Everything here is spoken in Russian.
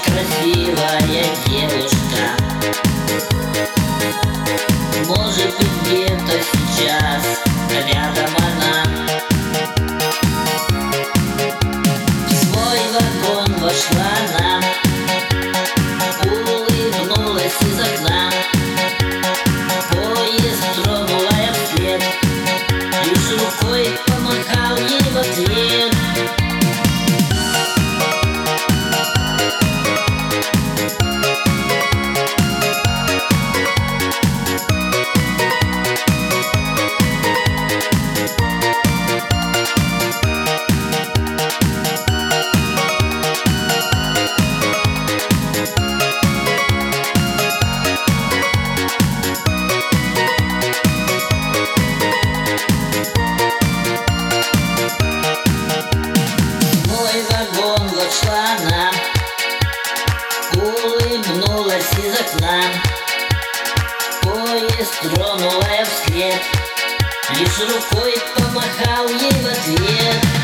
красивая девушка. Может быть, где-то сейчас рядом она. В свой вагон вошла она, улыбнулась из окна. Поезд тронула я вслед, лишь рукой помахал ей в ответ. Вошла она, улыбнулась из окна. Поезд тронула я вслед, лишь рукой помахал ей в ответ.